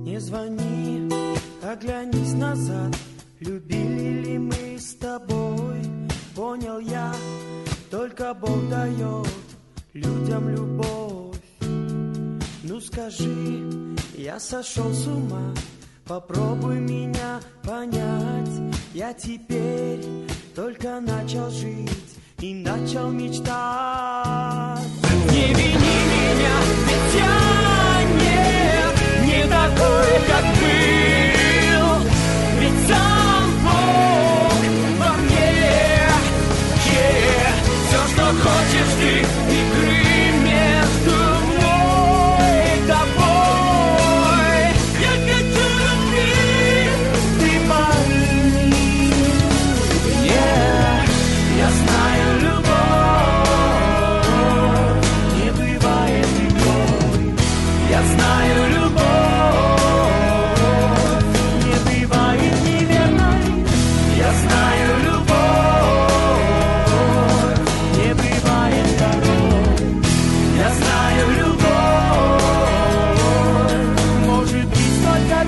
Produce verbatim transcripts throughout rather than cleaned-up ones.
Не звони, оглянись назад. Любили ли мы с тобой? Понял я, только Бог дает людям любовь. Ну скажи, я сошел с ума, попробуй меня понять. Я теперь только начал жить и начал мечтать. Не вини меня, ведь я не, не такой, как был. Ведь сам Бог во мне. Yeah. Все, что хочешь ты, игры между мной и тобой. Я хочу любви, ты пойми. Yeah. Я знаю, любовь не бывает игрой. Я знаю, любовь не бывает неверной. Я знаю, любовь не бывает второй. Я знаю, любовь может быть только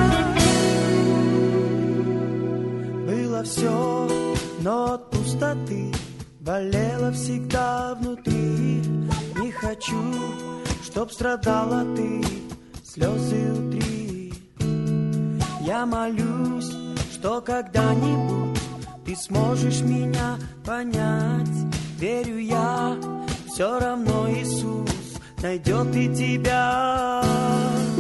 где-то. Было все, но от пустоты болела всегда внутри. Не хочу, чтоб страдала ты, слезы утри. Я молюсь, что когда-нибудь ты сможешь меня понять. Верю я, все равно Иисус найдет и тебя.